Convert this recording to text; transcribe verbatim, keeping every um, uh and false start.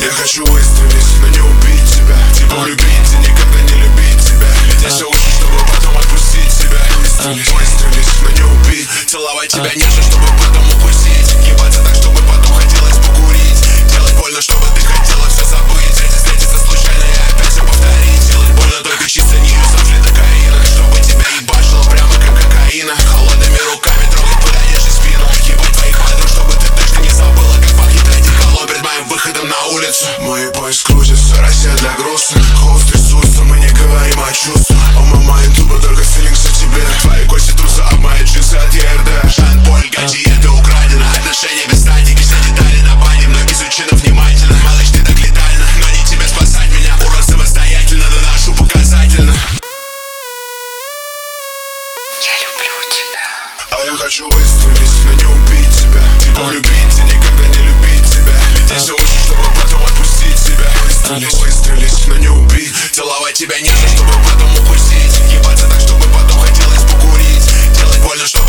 Я хочу выстрелить, но не убить тебя. Типа любить и никогда не любить тебя. Лететь все выше, чтобы потом отпустить тебя. Выстрелить, выстрелить, но не убить. Целовать тебя нежно, чтобы потом укусить. Ебаться так, чтобы потом хотелось покурить. Делать больно, чтобы ты хотела все забыть. Эти встретиться случайно и опять все повторить. Делать больно только чисто не юзав лидокаина. Чтобы тебя ебашило прямо как кокаина. Холодными руками трогать под одеждой спину. Ебать твоих подруг, чтобы ты точно не забыла, как пахнет одеколон перед моим выходом на улицу. Мои поезд крутится, Россия для грустных. Холст трясутся, мы не говорим о чувствах. О мамай, тупо только филингс о тебе. Твои кости труса, а мои джинсы от ЕРД. Жан-Поль, Гади, это украдено. Отношения без статики, все детали на бане. Мной изучено внимательно. Малыш, ты так летально, но не тебе спасать меня. Урод самостоятельно, наношу показательно. Я люблю тебя. А я хочу выстрелить, но не убить тебя. Типа любить и никогда не любить тебя. Лететь все выше, чтобы потом отпустить себя. Выстрелить, выстрелить, но не убить. Целовать тебя нежно, чтобы потом укусить. Ебаться так, чтобы потом хотелось покурить. Делать больно, чтобы